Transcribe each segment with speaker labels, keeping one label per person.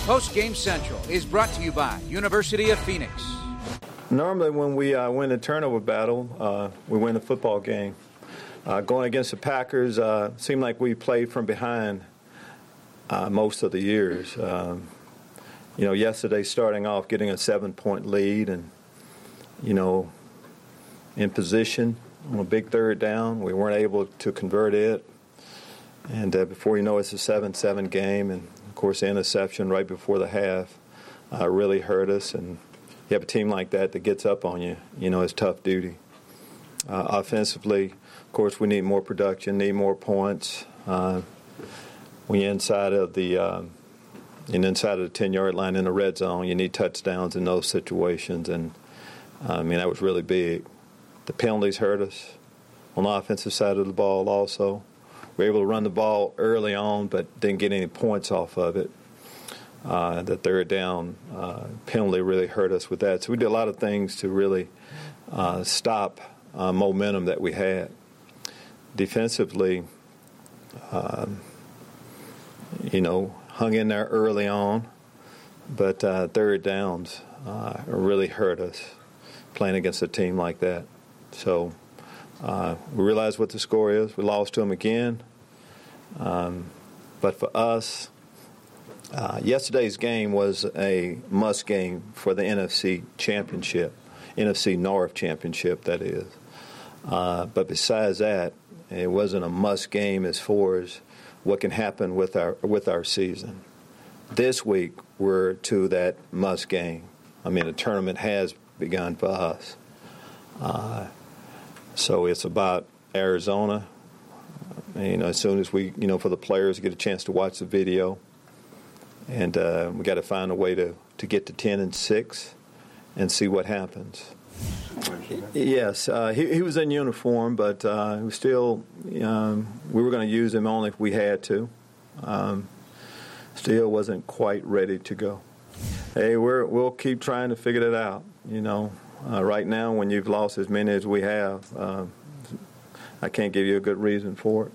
Speaker 1: Post Game Central is brought to you by University of Phoenix.
Speaker 2: Normally when we win a turnover battle, we win a football game. Going against the Packers, seemed like we played from behind most of the years. Yesterday starting off getting a 7-point lead and, in position on a big third down. We weren't able to convert it. And before you know it's a 7-7 game. And, of course, the interception right before the half really hurt us. And you have a team like that gets up on you, it's tough duty. Offensively, of course, we need more production, need more points. When you're inside of the 10-yard line in the red zone, you need touchdowns in those situations. And, that was really big. The penalties hurt us on the offensive side of the ball also. We were able to run the ball early on but didn't get any points off of it. The third down penalty really hurt us with that. So we did a lot of things to really stop momentum that we had. Defensively, hung in there early on, but third downs really hurt us playing against a team like that. So we realized what the score is. We lost to them again. But for us, yesterday's game was a must game for the NFC Championship, NFC North Championship, that is. But besides that, it wasn't a must game as far as what can happen with our season. This week, we're to that must game. The tournament has begun for us. So it's about Arizona. As soon as we, for the players get a chance to watch the video, and we got to find a way to get to 10-6 and see what happens. Yes, he was in uniform, but he was still. We were going to use him only if we had to. Still wasn't quite ready to go. Hey, we'll keep trying to figure it out. Right now, when you've lost as many as we have, I can't give you a good reason for it.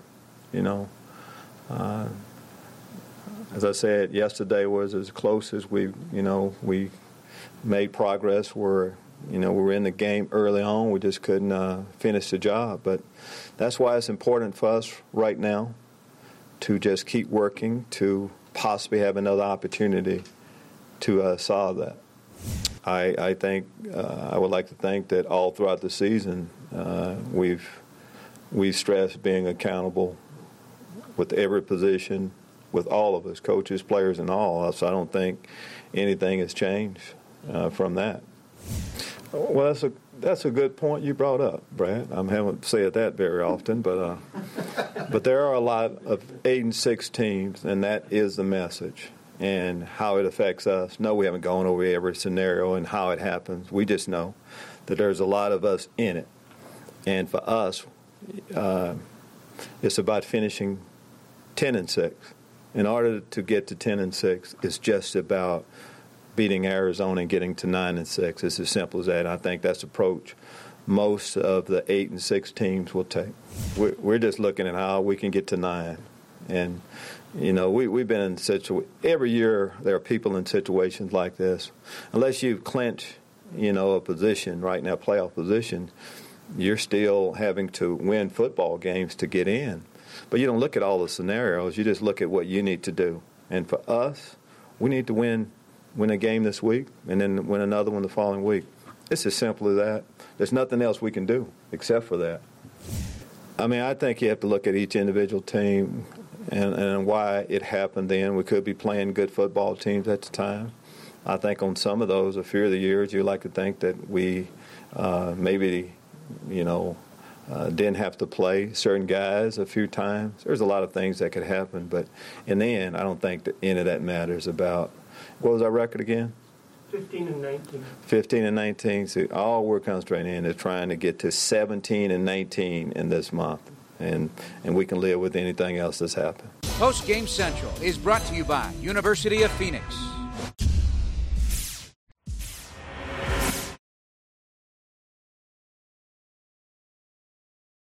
Speaker 2: As I said, yesterday was as close as we made progress. We were in the game early on. We just couldn't finish the job. But that's why it's important for us right now to just keep working to possibly have another opportunity to solve that. I think I would like to think that all throughout the season we've stressed being accountable with every position, with all of us, coaches, players, and all. So I don't think anything has changed from that. Well, that's a good point you brought up, Brad. I haven't said that very often, but there are a lot of 8-6 teams, and that is the message. And how it affects us. No, we haven't gone over every scenario and how it happens. We just know that there's a lot of us in it. And for us, it's about finishing 10-6. In order to get to 10-6, it's just about beating Arizona and getting to 9-6. It's as simple as that. I think that's the approach most of the 8-6 teams will take. We're just looking at how we can get to 9. And we've been in every year there are people in situations like this. Unless you clinch, a position right now, playoff position, you're still having to win football games to get in. But you don't look at all the scenarios. You just look at what you need to do. And for us, we need to win a game this week and then win another one the following week. It's as simple as that. There's nothing else we can do except for that. I think you have to look at each individual team and why it happened then. We could be playing good football teams at the time. I think on some of those, a few of the years, you like to think that we maybe, didn't have to play certain guys a few times. There's a lot of things that could happen, but in the end, I don't think that any of that matters about, what was our record again?
Speaker 3: 15-19.
Speaker 2: 15-19. So all we're concentrating in is trying to get to 17-19 in this month. And we can live with anything else that's happened.
Speaker 1: Post Game Central is brought to you by University of Phoenix.